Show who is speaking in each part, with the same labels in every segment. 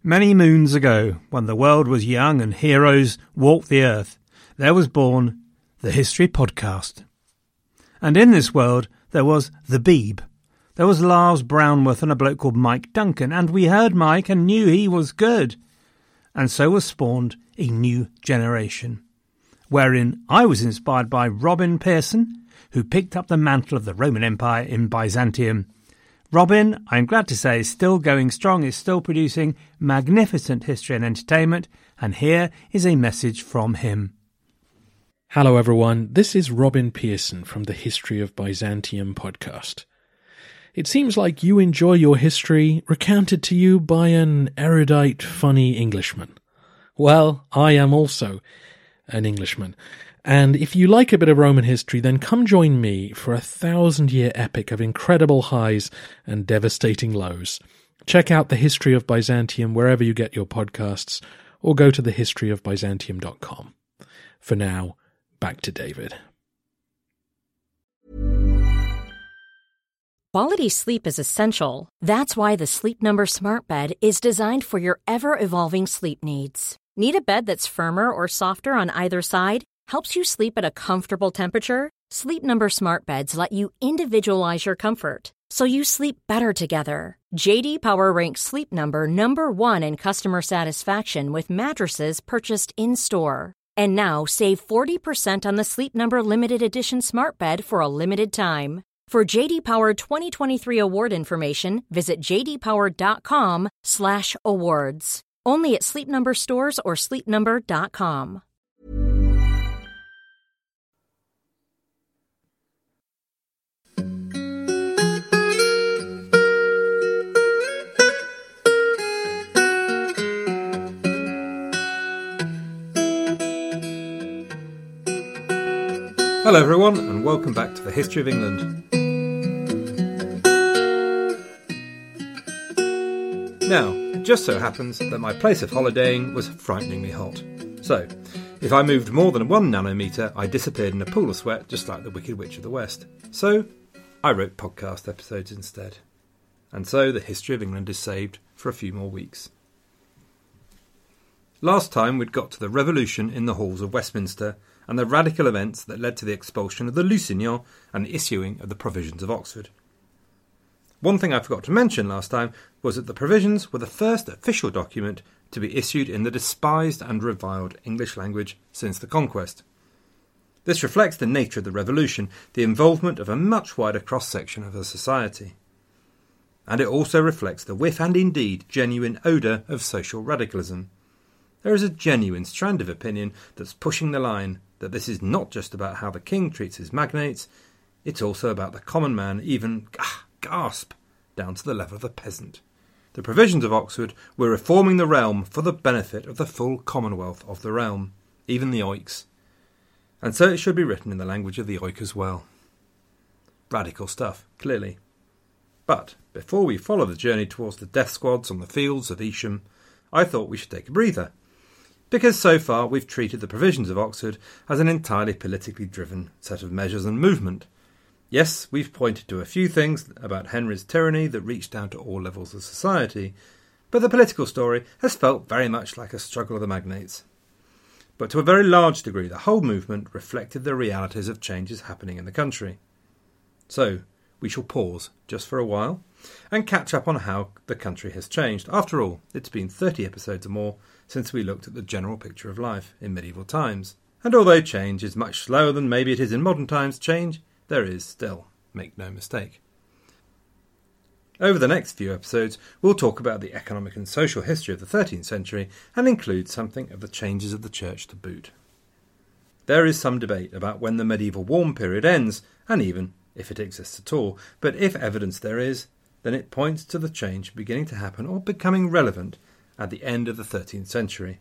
Speaker 1: Many moons ago, when the world was young and heroes walked the earth, there was born the History Podcast. And in this world, there was the Beeb. There was Lars Brownworth and a bloke called Mike Duncan, and we heard Mike and knew he was good. And so was spawned a new generation, wherein I was inspired by Robin Pearson, who picked up the mantle of the Roman Empire in Byzantium. Robin, I'm glad to say, is still going strong, is still producing magnificent history and entertainment, and here is a message from him.
Speaker 2: Hello everyone, this is Robin Pearson from the History of Byzantium podcast. It seems like you enjoy your history recounted to you by an erudite, funny Englishman. Well, I am also an Englishman. And if you like a bit of Roman history, then come join me for a 1,000-year epic of incredible highs and devastating lows. Check out The History of Byzantium wherever you get your podcasts, or go to thehistoryofbyzantium.com. For now, back to David.
Speaker 3: Quality sleep is essential. That's why the Sleep Number Smart Bed is designed for your ever-evolving sleep needs. Need a bed that's firmer or softer on either side? Helps you sleep at a comfortable temperature? Sleep Number Smart Beds let you individualize your comfort, so you sleep better together. J.D. Power ranks Sleep Number number 1 in customer satisfaction with mattresses purchased in-store. And now save 40% on the Sleep Number Limited Edition Smart Bed for a limited time. For J.D. Power 2023 award information, visit jdpower.com/awards. Only at Sleep Number stores or sleepnumber.com.
Speaker 1: Hello everyone, and welcome back to the History of England. Now, it just so happens that my place of holidaying was frighteningly hot. So, if I moved more than 1 nanometre, I disappeared in a pool of sweat just like the Wicked Witch of the West. So, I wrote podcast episodes instead. And so the History of England is saved for a few more weeks. Last time we'd got to the revolution in the halls of Westminster and the radical events that led to the expulsion of the Lusignans and the issuing of the Provisions of Oxford. One thing I forgot to mention last time was that the Provisions were the first official document to be issued in the despised and reviled English language since the conquest. This reflects the nature of the revolution, the involvement of a much wider cross-section of the society. And it also reflects the whiff and indeed genuine odour of social radicalism. There is a genuine strand of opinion that's pushing the line that this is not just about how the king treats his magnates, it's also about the common man, even, gasp, down to the level of the peasant. The Provisions of Oxford were reforming the realm for the benefit of the full commonwealth of the realm, even the oiks. And so it should be written in the language of the oik as well. Radical stuff, clearly. But before we follow the journey towards the death squads on the fields of Evesham, I thought we should take a breather. Because so far we've treated the Provisions of Oxford as an entirely politically driven set of measures and movement. Yes, we've pointed to a few things about Henry's tyranny that reached down to all levels of society, but the political story has felt very much like a struggle of the magnates. But to a very large degree, the whole movement reflected the realities of changes happening in the country. So, we shall pause just for a while and catch up on how the country has changed. After all, it's been 30 episodes or more since we looked at the general picture of life in medieval times. And although change is much slower than maybe it is in modern times, change there is still, make no mistake. Over the next few episodes, we'll talk about the economic and social history of the 13th century and include something of the changes of the church to boot. There is some debate about when the medieval warm period ends, and even if it exists at all, but if evidence there is, then it points to the change beginning to happen or becoming relevant at the end of the 13th century.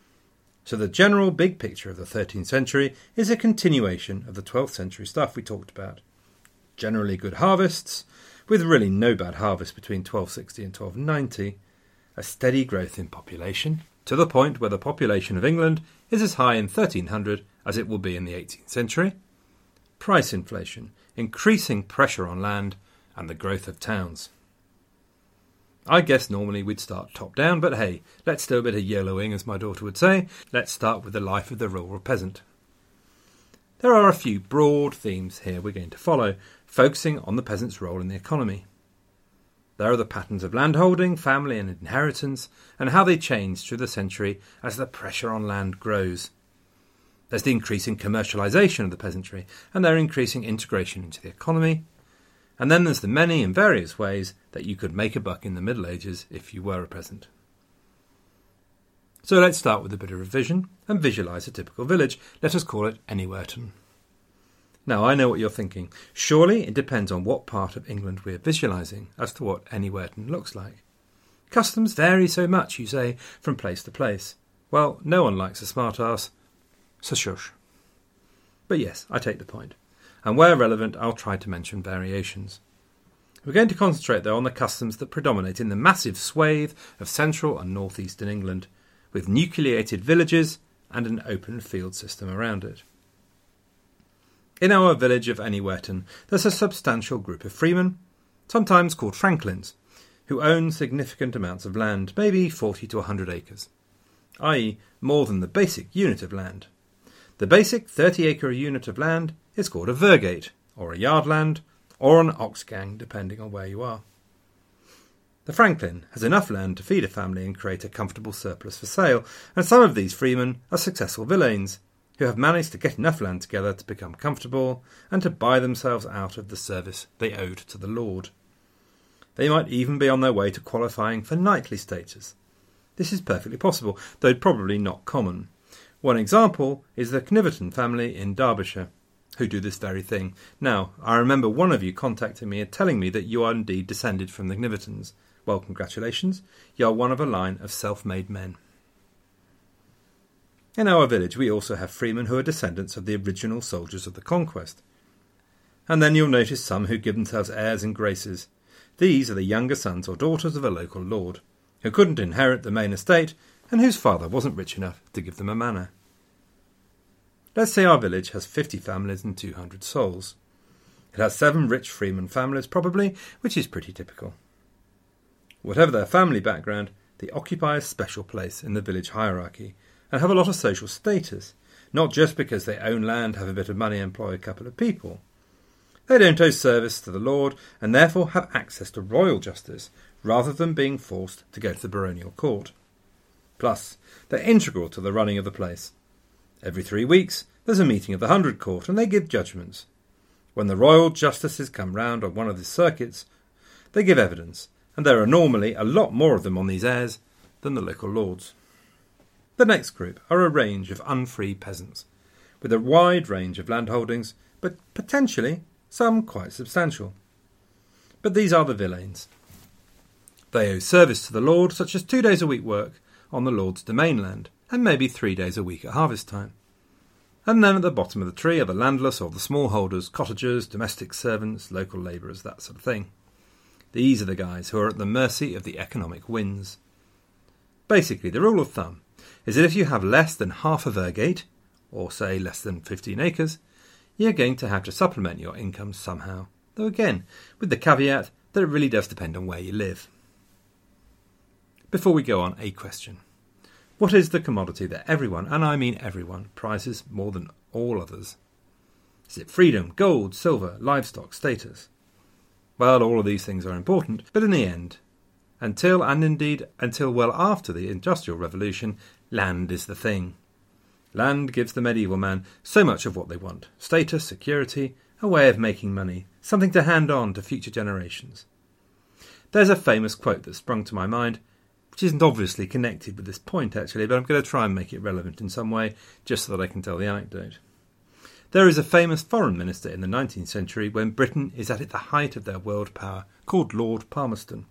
Speaker 1: So the general big picture of the 13th century is a continuation of the 12th century stuff we talked about. Generally good harvests, with really no bad harvest between 1260 and 1290, a steady growth in population, to the point where the population of England is as high in 1300 as it will be in the 18th century, price inflation, increasing pressure on land, and the growth of towns. I guess normally we'd start top down, but hey, let's do a bit of YOLOing, as my daughter would say. Let's start with the life of the rural peasant. There are a few broad themes here we're going to follow, focusing on the peasant's role in the economy. There are the patterns of landholding, family and inheritance, and how they change through the century as the pressure on land grows. There's the increasing commercialisation of the peasantry and their increasing integration into the economy. And then there's the many and various ways that you could make a buck in the Middle Ages if you were a peasant. So let's start with a bit of revision and visualise a typical village. Let us call it Anywerton. Now I know what you're thinking. Surely it depends on what part of England we're visualising as to what Anywerton looks like. Customs vary so much, you say, from place to place. Well, no one likes a smart ass, so shush. But yes, I take the point. And where relevant, I'll try to mention variations. We're going to concentrate, though, on the customs that predominate in the massive swathe of central and northeastern England, with nucleated villages and an open field system around it. In our village of Anywerton, there's a substantial group of freemen, sometimes called franklins, who own significant amounts of land, maybe 40 to 100 acres, i.e. more than the basic unit of land. The basic 30-acre unit of land is called a vergate, or a yardland, or an oxgang, depending on where you are. The franklin has enough land to feed a family and create a comfortable surplus for sale, and some of these freemen are successful villeins, who have managed to get enough land together to become comfortable and to buy themselves out of the service they owed to the lord. They might even be on their way to qualifying for knightly status. This is perfectly possible, though probably not common. One example is the Kniverton family in Derbyshire, who do this very thing. Now, I remember one of you contacting me and telling me that you are indeed descended from the Knivertons. Well, congratulations, you are one of a line of self-made men. In our village we also have freemen who are descendants of the original soldiers of the conquest. And then you'll notice some who give themselves airs and graces. These are the younger sons or daughters of a local lord, who couldn't inherit the main estate and whose father wasn't rich enough to give them a manor. Let's say our village has 50 families and 200 souls. It has 7 rich freeman families probably, which is pretty typical. Whatever their family background, they occupy a special place in the village hierarchy and have a lot of social status, not just because they own land, have a bit of money and employ a couple of people. They don't owe service to the lord and therefore have access to royal justice rather than being forced to go to the baronial court. Plus, they're integral to the running of the place. Every 3 weeks there's a meeting of the 100 Court and they give judgments. When the royal justices come round on one of the circuits, they give evidence, and there are normally a lot more of them on these airs than the local lords. The next group are a range of unfree peasants, with a wide range of landholdings, but potentially some quite substantial. But these are the villeins. They owe service to the lord, such as 2 days a week work on the lord's domain land, and maybe 3 days a week at harvest time. And then at the bottom of the tree are the landless or the smallholders, cottagers, domestic servants, local labourers, that sort of thing. These are the guys who are at the mercy of the economic winds. Basically, the rule of thumb is that if you have less than half a vergate, or say less than 15 acres, you're going to have to supplement your income somehow, though again, with the caveat that it really does depend on where you live. Before we go on, a question. What is the commodity that everyone, and I mean everyone, prizes more than all others? Is it freedom, gold, silver, livestock, status? Well, all of these things are important, but in the end, until well after the Industrial Revolution, land is the thing. Land gives the medieval man so much of what they want: status, security, a way of making money, something to hand on to future generations. There's a famous quote that sprung to my mind, which isn't obviously connected with this point actually, but I'm going to try and make it relevant in some way, just so that I can tell the anecdote. There is a famous foreign minister in the 19th century when Britain is at the height of their world power, called Lord Palmerston.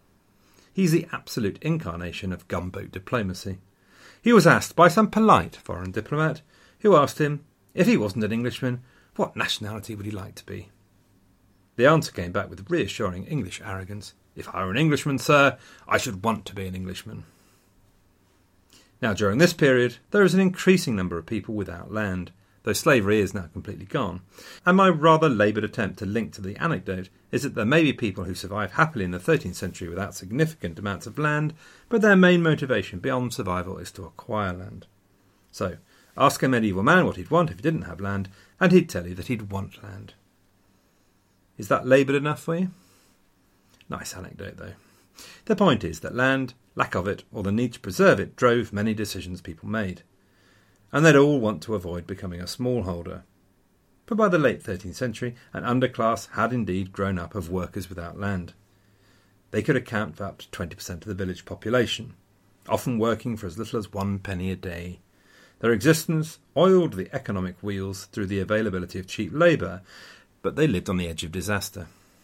Speaker 1: He's the absolute incarnation of gunboat diplomacy. He was asked by some polite foreign diplomat, who asked him, if he wasn't an Englishman, what nationality would he like to be? The answer came back with reassuring English arrogance. If I were an Englishman, sir, I should want to be an Englishman. Now, during this period, there is an increasing number of people without land, though slavery is now completely gone. And my rather laboured attempt to link to the anecdote is that there may be people who survive happily in the 13th century without significant amounts of land, but their main motivation beyond survival is to acquire land. So, ask a medieval man what he'd want if he didn't have land, and he'd tell you that he'd want land. Is that laboured enough for you? Nice anecdote, though. The point is that land, lack of it, or the need to preserve it drove many decisions people made. And they'd all want to avoid becoming a smallholder. But by the late 13th century, an underclass had indeed grown up of workers without land. They could account for up to 20% of the village population, often working for as little as 1 penny a day. Their existence oiled the economic wheels through the availability of cheap labour, but they lived on the edge of disaster.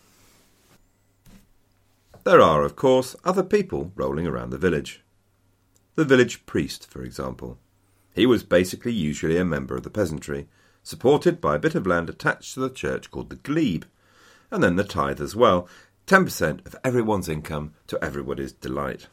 Speaker 4: There are, of course, other people rolling around the village. The village priest, for example. He was basically usually a member of the peasantry, supported by a bit of land attached to the church called the glebe, and then the tithe as well, 10% of everyone's income to everybody's delight.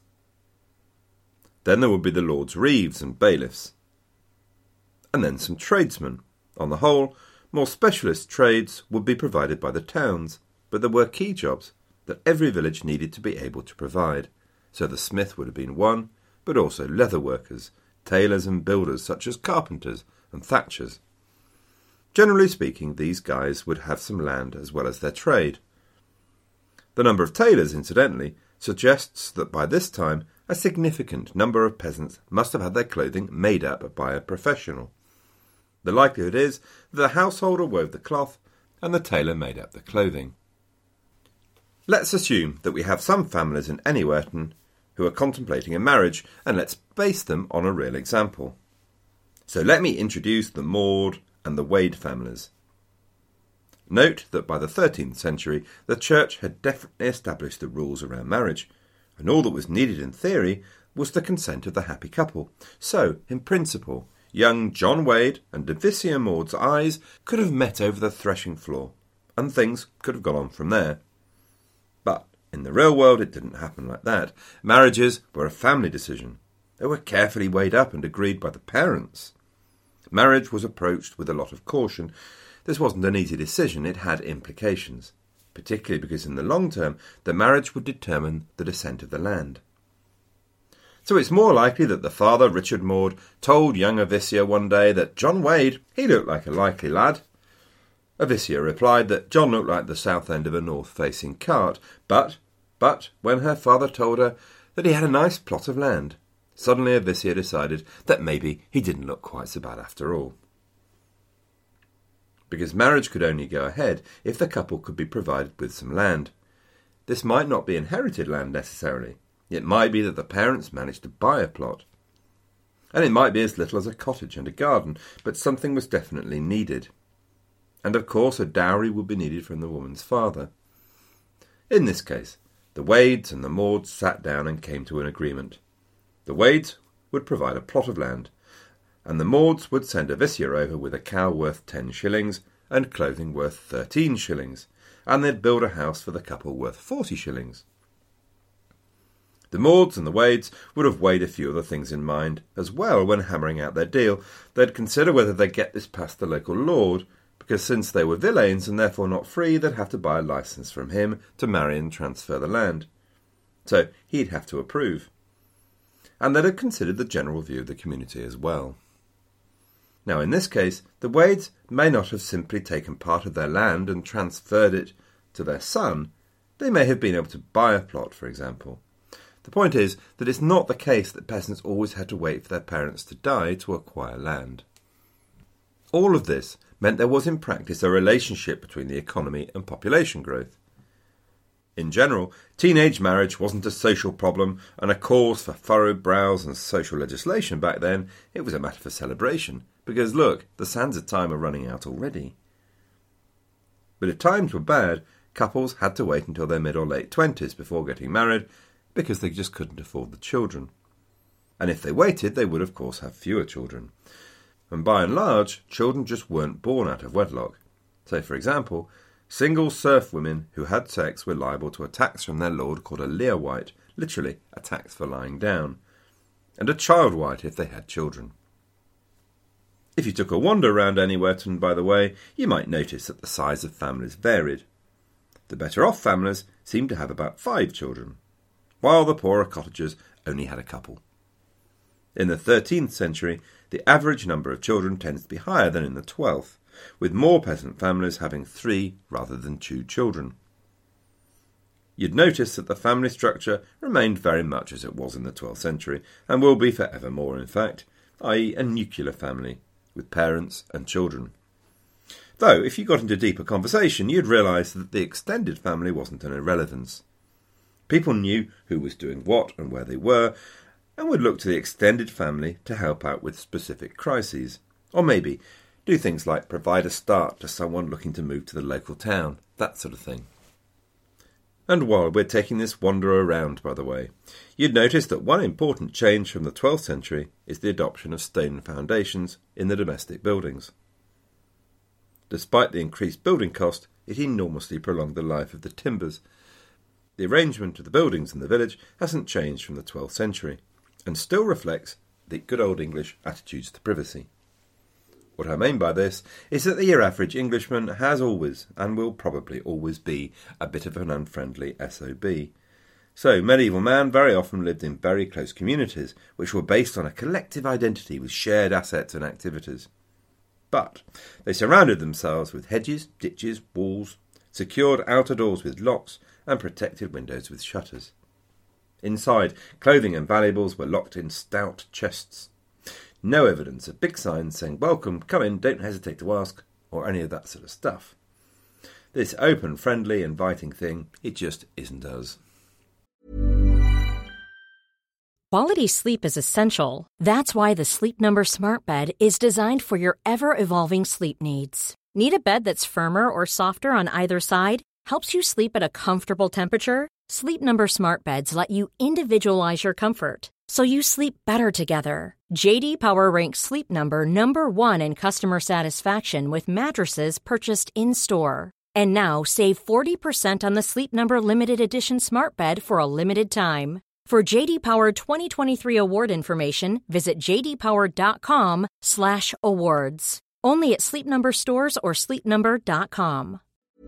Speaker 4: Then there would be the lord's reeves and bailiffs. And then some tradesmen. On the whole, more specialist trades would be provided by the towns, but there were key jobs that every village needed to be able to provide. So the smith would have been one, but also leather workers, tailors and builders such as carpenters and thatchers. Generally speaking, these guys would have some land as well as their trade. The number of tailors, incidentally, suggests that by this time a significant number of peasants must have had their clothing made up by a professional. The likelihood is that the householder wove the cloth and the tailor made up the clothing. Let's assume that we have some families in Anywerton who are contemplating a marriage, and let's base them on a real example. So let me introduce the Maud and the Wade families. Note that by the 13th century the church had definitely established the rules around marriage, and all that was needed in theory was the consent of the happy couple. So, in principle, young John Wade and Devisia Maud's eyes could have met over the threshing floor, and things could have gone on from there. But in the real world it didn't happen like that. Marriages were a family decision. They were carefully weighed up and agreed by the parents. Marriage was approached with a lot of caution. This wasn't an easy decision, it had implications, particularly because in the long term the marriage would determine the descent of the land. So it's more likely that the father, Richard Maud, told young Avisia one day that John Wade, he looked like a likely lad. Avisia replied that John looked like the south end of a north-facing cart, but when her father told her that he had a nice plot of land, suddenly Avisia decided that maybe he didn't look quite so bad after all. Because marriage could only go ahead if the couple could be provided with some land. This might not be inherited land necessarily. It might be that the parents managed to buy a plot. And it might be as little as a cottage and a garden, but something was definitely needed. And of course a dowry would be needed from the woman's father. In this case, the Wades and the Mauds sat down and came to an agreement. The Wades would provide a plot of land, and the Mauds would send Avisia over with a cow worth 10 shillings and clothing worth 13 shillings, and they'd build a house for the couple worth 40 shillings. The Mauds and the Wades would have weighed a few other things in mind as well when hammering out their deal. They'd consider whether they'd get this past the local lord, because since they were villeins and therefore not free, they'd have to buy a licence from him to marry and transfer the land. So he'd have to approve. And they'd have considered the general view of the community as well. Now in this case, the Wades may not have simply taken part of their land and transferred it to their son. They may have been able to buy a plot, for example. The point is that it's not the case that peasants always had to wait for their parents to die to acquire land. All of this meant there was in practice a relationship between the economy and population growth. In general, teenage marriage wasn't a social problem and a cause for furrowed brows and social legislation back then. It was a matter for celebration, because look, the sands of time are running out already. But if times were bad, couples had to wait until their mid or late 20s before getting married, because they just couldn't afford the children. And if they waited, they would of course have fewer children. And by and large, children just weren't born out of wedlock. So, for example, single serf women who had sex were liable to a tax from their lord called a leerwite, literally a tax for lying down, and a childwite if they had children. If you took a wander round Anywhereton, by the way, you might notice that the size of families varied. The better-off families seemed to have about 5 children, while the poorer cottagers only had a couple. In the 13th century, the average number of children tends to be higher than in the 12th, with more peasant families having 3 rather than 2 children. You'd notice that the family structure remained very much as it was in the 12th century, and will be for evermore in fact, i.e. a nuclear family, with parents and children. Though, if you got into deeper conversation, you'd realise that the extended family wasn't an irrelevance. People knew who was doing what and where they were, and would look to the extended family to help out with specific crises. Or maybe do things like provide a start to someone looking to move to the local town, that sort of thing. And while we're taking this wander around, by the way, you'd notice that one important change from the 12th century is the adoption of stone foundations in the domestic buildings. Despite the increased building cost, it enormously prolonged the life of the timbers. The arrangement of the buildings in the village hasn't changed from the 12th century, and still reflects the good old English attitudes to privacy. What I mean by this is that the average Englishman has always, and will probably always be, a bit of an unfriendly SOB. So, medieval man very often lived in very close communities, which were based on a collective identity with shared assets and activities. But they surrounded themselves with hedges, ditches, walls, secured outer doors with locks, and protected windows with shutters. Inside, clothing and valuables were locked in stout chests. No evidence of big signs saying, "Welcome, come in, don't hesitate to ask," or any of that sort of stuff. This open, friendly, inviting thing, it just isn't us.
Speaker 3: Quality sleep is essential. That's why the Sleep Number Smart Bed is designed for your ever-evolving sleep needs. Need a bed that's firmer or softer on either side? Helps you sleep at a comfortable temperature? Sleep Number Smart Beds let you individualize your comfort, so you sleep better together. J.D. Power ranks Sleep Number number 1 in customer satisfaction with mattresses purchased in-store. And now save 40% on the Sleep Number Limited Edition Smart Bed for a limited time. For J.D. Power 2023 award information, visit jdpower.com/awards. Only at Sleep Number stores or sleepnumber.com.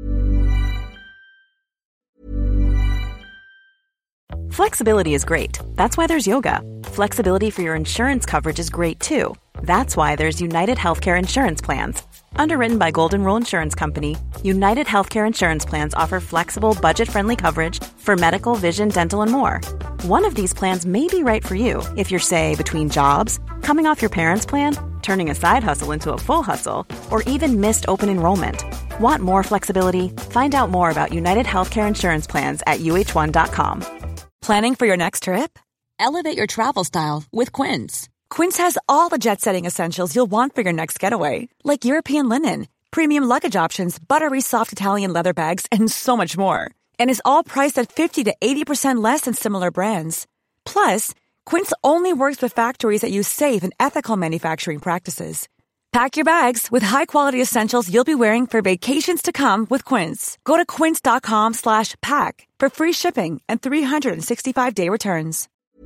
Speaker 5: Flexibility is great. That's why there's yoga. Flexibility for your insurance coverage is great too. That's why there's United Healthcare Insurance Plans. Underwritten by Golden Rule Insurance Company, United Healthcare Insurance Plans offer flexible, budget-friendly coverage for medical, vision, dental, and more. One of these plans may be right for you if you're, say, between jobs, coming off your parents' plan, turning a side hustle into a full hustle, or even missed open enrollment. Want more flexibility? Find out more about United Healthcare Insurance Plans at uh1.com.
Speaker 6: Planning for your next trip? Elevate your travel style with Quince. Quince has all the jet-setting essentials you'll want for your next getaway, like European linen, premium luggage options, buttery soft Italian leather bags, and so much more. And is all priced at 50 to 80% less than similar brands. Plus, Quince only works with factories that use safe and ethical manufacturing practices. Pack your bags with high-quality essentials you'll be wearing for vacations to come with Quince. Go to quince.com/pack for free shipping and 365-day returns.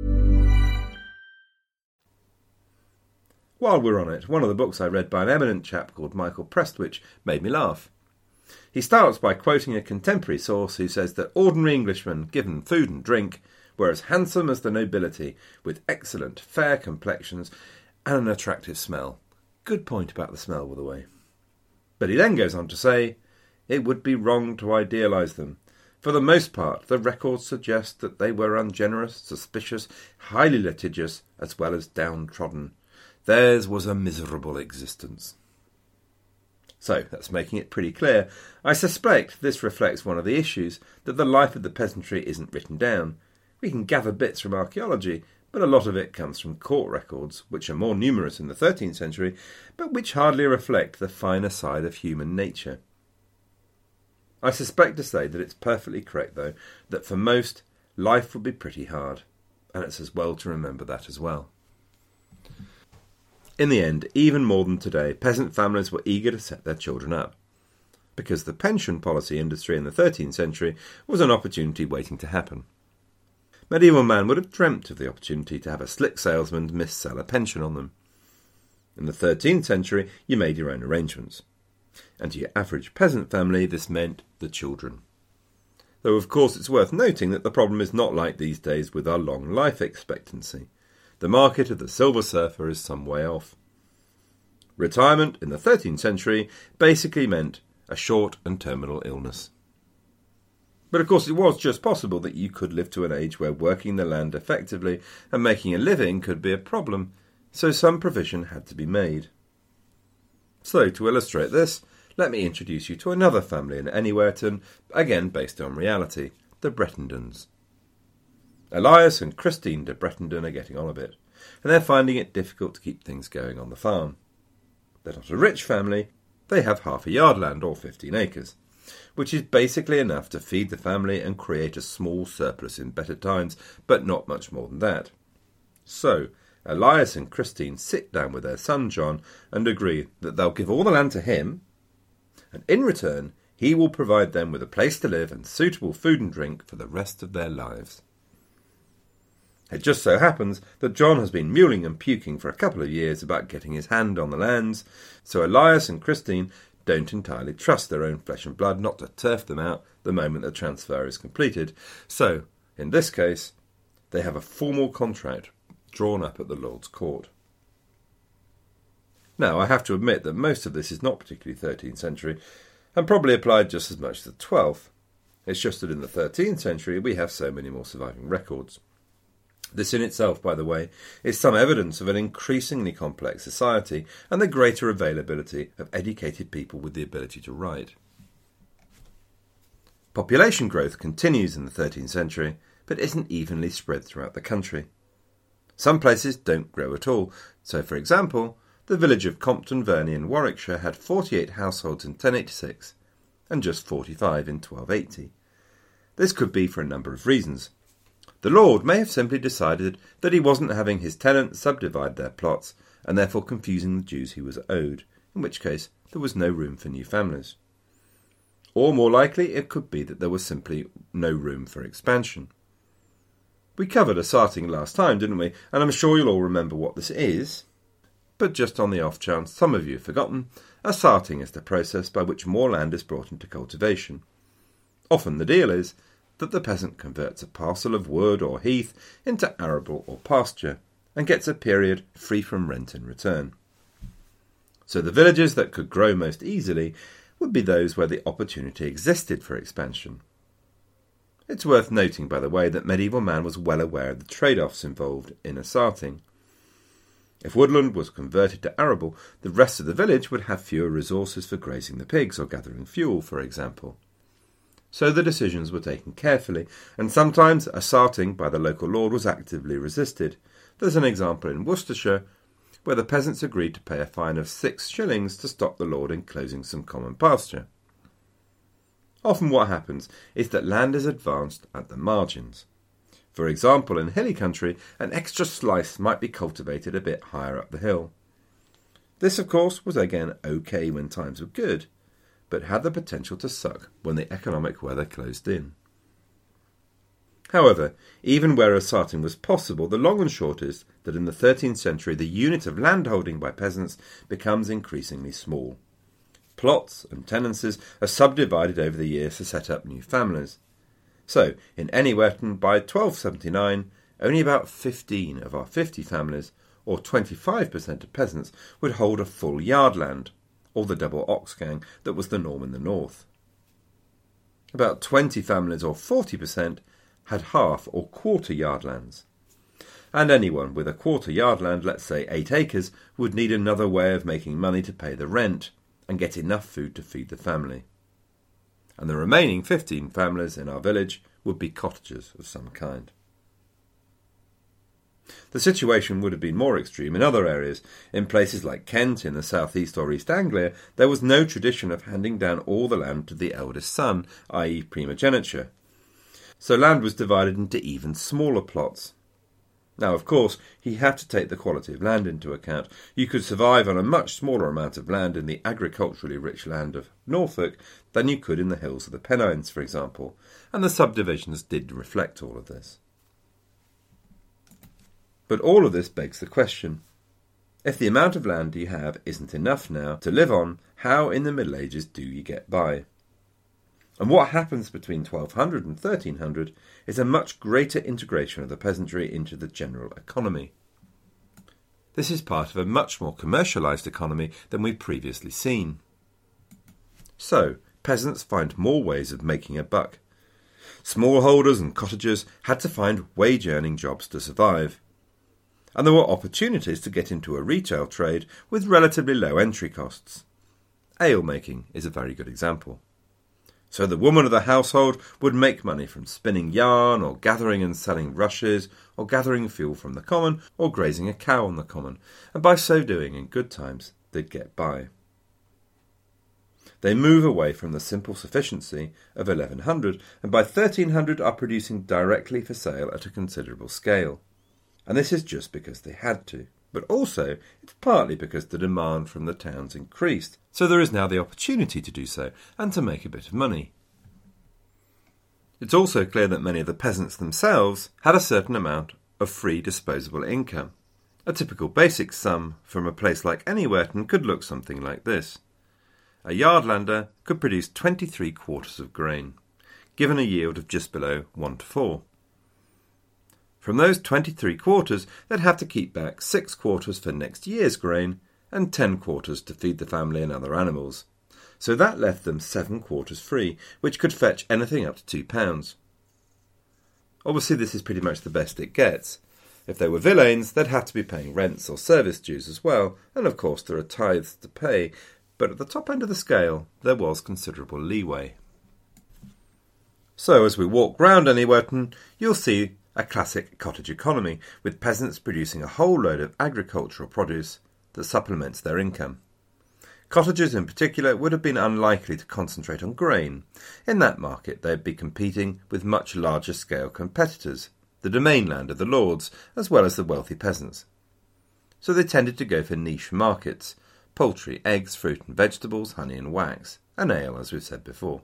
Speaker 4: While we're on it, one of the books I read by an eminent chap called Michael Prestwich made me laugh. He starts by quoting a contemporary source who says that ordinary Englishmen, given food and drink, were as handsome as the nobility, with excellent, fair complexions and an attractive smell. Good point about the smell, by the way. But he then goes on to say, it would be wrong to idealise them. For the most part, the records suggest that they were ungenerous, suspicious, highly litigious, as well as downtrodden. Theirs was a miserable existence. So, that's making it pretty clear. I suspect this reflects one of the issues, that the life of the peasantry isn't written down. We can gather bits from archaeology, but a lot of it comes from court records, which are more numerous in the 13th century, but which hardly reflect the finer side of human nature. I suspect to say that it's perfectly correct, though, that for most, life would be pretty hard, and it's as well to remember that as well. In the end, even more than today, peasant families were eager to set their children up, because the pension policy industry in the 13th century was an opportunity waiting to happen. Medieval man would have dreamt of the opportunity to have a slick salesman missell a pension on them. In the 13th century, you made your own arrangements. And to your average peasant family, this meant the children. Though, of course, it's worth noting that the problem is not like these days with our long life expectancy. The market of the silver surfer is some way off. Retirement in the 13th century basically meant a short and terminal illness. But of course it was just possible that you could live to an age where working the land effectively and making a living could be a problem, so some provision had to be made. So to illustrate this, let me introduce you to another family in Anywerton, again based on reality, the Brettendens. Elias and Christine de Brettenden are getting on a bit, and they're finding it difficult to keep things going on the farm. They're not a rich family, they have half a yard land or 15 acres, which is basically enough to feed the family and create a small surplus in better times, but not much more than that. So, Elias and Christine sit down with their son John and agree that they'll give all the land to him, and in return he will provide them with a place to live and suitable food and drink for the rest of their lives. It just so happens that John has been mewling and puking for a couple of years about getting his hand on the lands, so Elias and Christine don't entirely trust their own flesh and blood not to turf them out the moment the transfer is completed. So, in this case, they have a formal contract drawn up at the Lord's Court. Now, I have to admit that most of this is not particularly 13th century, and probably applied just as much to the 12th. It's just that in the 13th century we have so many more surviving records. This in itself, by the way, is some evidence of an increasingly complex society and the greater availability of educated people with the ability to write. Population growth continues in the 13th century, but isn't evenly spread throughout the country. Some places don't grow at all, so for example, the village of Compton Verney in Warwickshire had 48 households in 1086 and just 45 in 1280. This could be for a number of reasons. The Lord may have simply decided that he wasn't having his tenants subdivide their plots and therefore confusing the dues he was owed, in which case there was no room for new families. Or more likely, it could be that there was simply no room for expansion. We covered assarting last time, didn't we? And I'm sure you'll all remember what this is. But just on the off chance some of you have forgotten, assarting is the process by which more land is brought into cultivation. Often the deal is that the peasant converts a parcel of wood or heath into arable or pasture, and gets a period free from rent in return. So the villages that could grow most easily would be those where the opportunity existed for expansion. It's worth noting, by the way, that medieval man was well aware of the trade-offs involved in assarting. If woodland was converted to arable, the rest of the village would have fewer resources for grazing the pigs or gathering fuel, for example. So the decisions were taken carefully, and sometimes assarting by the local lord was actively resisted. There's an example in Worcestershire, where the peasants agreed to pay a fine of 6 shillings to stop the lord enclosing some common pasture. Often what happens is that land is advanced at the margins. For example, in hilly country, an extra slice might be cultivated a bit higher up the hill. This, of course, was again okay when times were good, but had the potential to suck when the economic weather closed in. However, even where assarting was possible, the long and short is that in the 13th century the unit of landholding by peasants becomes increasingly small. Plots and tenancies are subdivided over the years to set up new families. So, in Anywerton, by 1279, only about 15 of our 50 families, or 25% of peasants, would hold a full yard land, or the double ox gang that was the norm in the north. About 20 families, or 40%, had half or quarter yard lands. And anyone with a quarter yard land, let's say 8 acres, would need another way of making money to pay the rent and get enough food to feed the family. And the remaining 15 families in our village would be cottagers of some kind. The situation would have been more extreme in other areas. In places like Kent, in the southeast or East Anglia, there was no tradition of handing down all the land to the eldest son, i.e. primogeniture. So land was divided into even smaller plots. Now, of course, he had to take the quality of land into account. You could survive on a much smaller amount of land in the agriculturally rich land of Norfolk than you could in the hills of the Pennines, for example, and the subdivisions did reflect all of this. But all of this begs the question, If the amount of land you have isn't enough now to live on, how in the Middle Ages do you get by? And what happens between 1200 and 1300 is a much greater integration of the peasantry into the general economy. This is part of a much more commercialised economy than we've previously seen. So, peasants find more ways of making a buck. Smallholders and cottagers had to find wage-earning jobs to survive. And there were opportunities to get into a retail trade with relatively low entry costs. Ale making is a very good example. So the woman of the household would make money from spinning yarn, or gathering and selling rushes, or gathering fuel from the common, or grazing a cow on the common, and by so doing in good times they'd get by. They move away from the simple sufficiency of 1100, and by 1300 are producing directly for sale at a considerable scale. And this is just because they had to, but also it's partly because the demand from the towns increased, so there is now the opportunity to do so and to make a bit of money. It's also clear that many of the peasants themselves had a certain amount of free disposable income. A typical basic sum from a place like Anywerton could look something like this. A yardlander could produce 23 quarters of grain, given a yield of just below 1 to 4. From those 23 quarters, they'd have to keep back 6 quarters for next year's grain and 10 quarters to feed the family and other animals. So that left them 7 quarters free, which could fetch anything up to £2. Obviously this is pretty much the best it gets. If they were villeins, they'd have to be paying rents or service dues as well, and of course there are tithes to pay, but at the top end of the scale there was considerable leeway. So as we walk round Anywerton, you'll see a classic cottage economy, with peasants producing a whole load of agricultural produce that supplements their income. Cottagers in particular would have been unlikely to concentrate on grain. In that market they'd be competing with much larger scale competitors, the domain land of the lords, as well as the wealthy peasants. So they tended to go for niche markets: poultry, eggs, fruit and vegetables, honey and wax, and ale, as we've said before.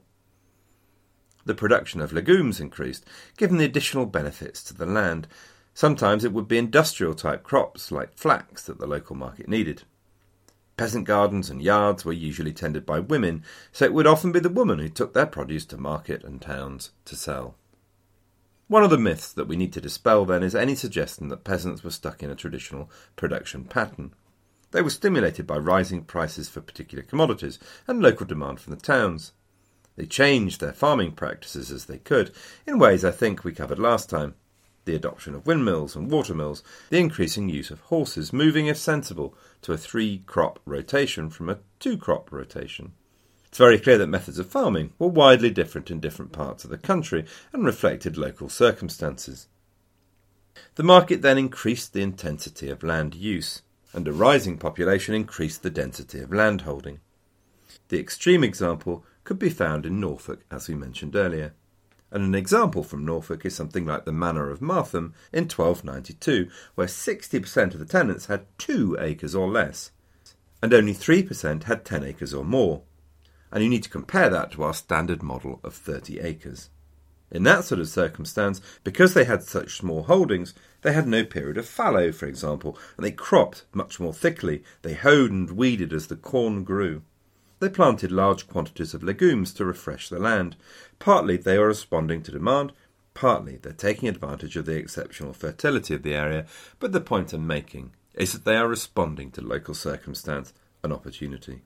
Speaker 4: The production of legumes increased, given the additional benefits to the land. Sometimes it would be industrial-type crops like flax that the local market needed. Peasant gardens and yards were usually tended by women, so it would often be the woman who took their produce to market and towns to sell. One of the myths that we need to dispel then is any suggestion that peasants were stuck in a traditional production pattern. They were stimulated by rising prices for particular commodities and local demand from the towns. They changed their farming practices as they could, in ways I think we covered last time. The adoption of windmills and watermills, the increasing use of horses, moving, if sensible, to a 3-crop rotation from a 2-crop rotation. It's very clear that methods of farming were widely different in different parts of the country and reflected local circumstances. The market then increased the intensity of land use, and a rising population increased the density of landholding. The extreme example could be found in Norfolk, as we mentioned earlier. And an example from Norfolk is something like the Manor of Martham in 1292, where 60% of the tenants had 2 acres or less, and only 3% had 10 acres or more. And you need to compare that to our standard model of 30 acres. In that sort of circumstance, because they had such small holdings, they had no period of fallow, for example, and they cropped much more thickly. They hoed and weeded as the corn grew. They planted large quantities of legumes to refresh the land. Partly they are responding to demand, partly they're taking advantage of the exceptional fertility of the area, but the point I'm making is that they are responding to local circumstance and opportunity.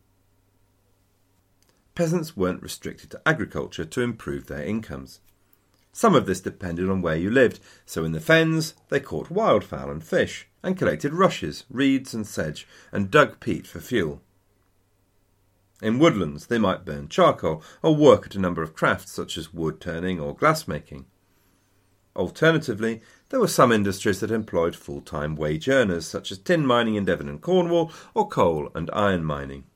Speaker 4: Peasants weren't restricted to agriculture to improve their incomes. Some of this depended on where you lived, so in the fens they caught wildfowl and fish, and collected rushes, reeds and sedge, and dug peat for fuel. In woodlands they might burn charcoal or work at a number of crafts such as wood turning or glass making. Alternatively, there were some industries that employed full-time wage earners such as tin mining in Devon and Cornwall or coal and iron mining.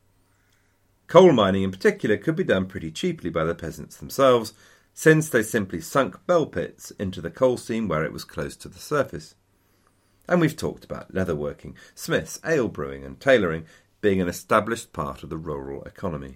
Speaker 4: Coal mining in particular could be done pretty cheaply by the peasants themselves, since they simply sunk bell pits into the coal seam where it was close to the surface. And we've talked about leatherworking, smiths, ale brewing and tailoring being an established part of the rural economy.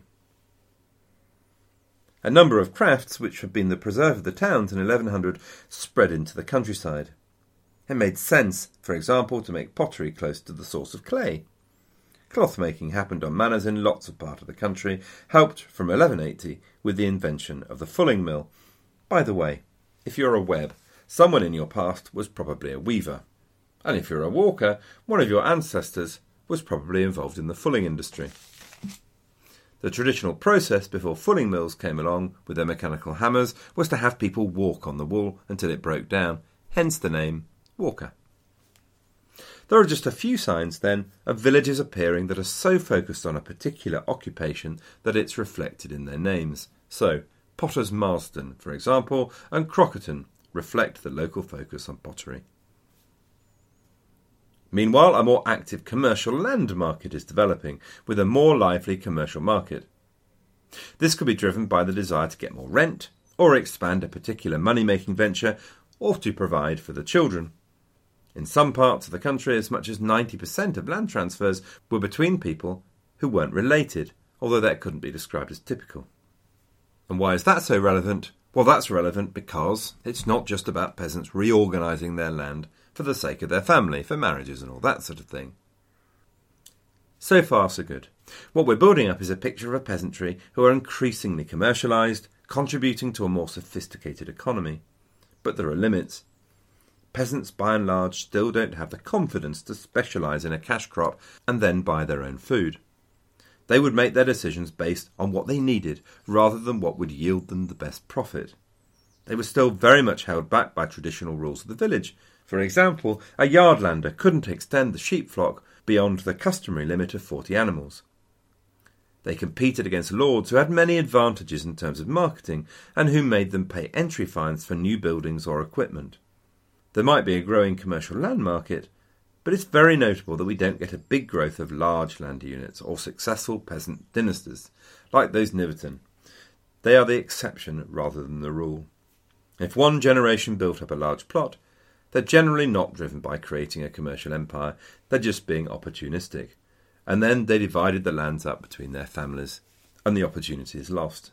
Speaker 4: A number of crafts which had been the preserve of the towns in 1100 spread into the countryside. It made sense, for example, to make pottery close to the source of clay. Cloth making happened on manors in lots of part of the country, helped from 1180 with the invention of the fulling mill. By the way, if you're a Webb, someone in your past was probably a weaver. And if you're a Walker, one of your ancestors was probably involved in the fulling industry. The traditional process before fulling mills came along with their mechanical hammers was to have people walk on the wool until it broke down, hence the name Walker. There are just a few signs, then, of villages appearing that are so focused on a particular occupation that it's reflected in their names. So, Potter's Marsden, for example, and Crockerton reflect the local focus on pottery. Meanwhile, a more active commercial land market is developing, with a more lively commercial market. This could be driven by the desire to get more rent, or expand a particular money-making venture, or to provide for the children. In some parts of the country, as much as 90% of land transfers were between people who weren't related, although that couldn't be described as typical. And why is that so relevant? Well, that's relevant because it's not just about peasants reorganising their land for the sake of their family, for marriages and all that sort of thing. So far, so good. What we're building up is a picture of a peasantry who are increasingly commercialised, contributing to a more sophisticated economy. But there are limits. Peasants, by and large, still don't have the confidence to specialise in a cash crop and then buy their own food. They would make their decisions based on what they needed rather than what would yield them the best profit. They were still very much held back by traditional rules of the village. For example, a yardlander couldn't extend the sheep flock beyond the customary limit of 40 animals. They competed against lords who had many advantages in terms of marketing and who made them pay entry fines for new buildings or equipment. There might be a growing commercial land market, but it's very notable that we don't get a big growth of large land units or successful peasant dynasties, like those Niverton. They are the exception rather than the rule. If one generation built up a large plot, they're generally not driven by creating a commercial empire, they're just being opportunistic. And then they divided the lands up between their families, and the opportunity is lost.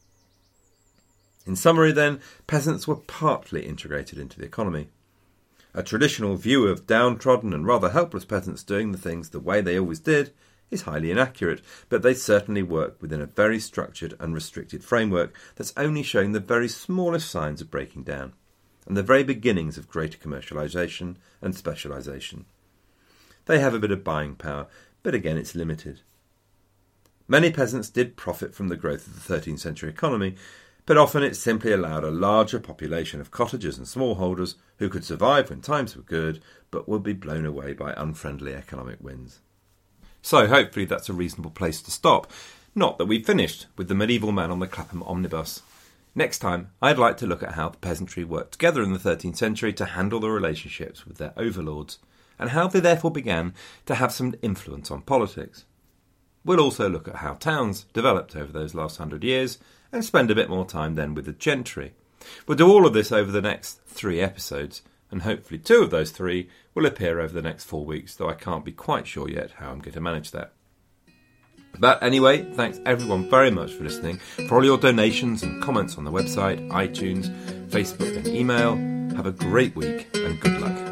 Speaker 4: In summary, then, peasants were partly integrated into the economy. A traditional view of downtrodden and rather helpless peasants doing the things the way they always did is highly inaccurate, but they certainly work within a very structured and restricted framework that's only showing the very smallest signs of breaking down, and the very beginnings of greater commercialisation and specialisation. They have a bit of buying power, but again it's limited. Many peasants did profit from the growth of the 13th century economy, but often it simply allowed a larger population of cottagers and smallholders who could survive when times were good, but would be blown away by unfriendly economic winds. So hopefully that's a reasonable place to stop. Not that we've finished with the medieval man on the Clapham omnibus. Next time, I'd like to look at how the peasantry worked together in the 13th century to handle the relationships with their overlords, and how they therefore began to have some influence on politics. We'll also look at how towns developed over those last 100 years, and spend a bit more time then with the gentry. We'll do all of this over the next 3 episodes, and hopefully 2 of those 3 will appear over the next 4 weeks, though I can't be quite sure yet how I'm going to manage that. But anyway, thanks everyone very much for listening, for all your donations and comments on the website, iTunes, Facebook and email. Have a great week and good luck.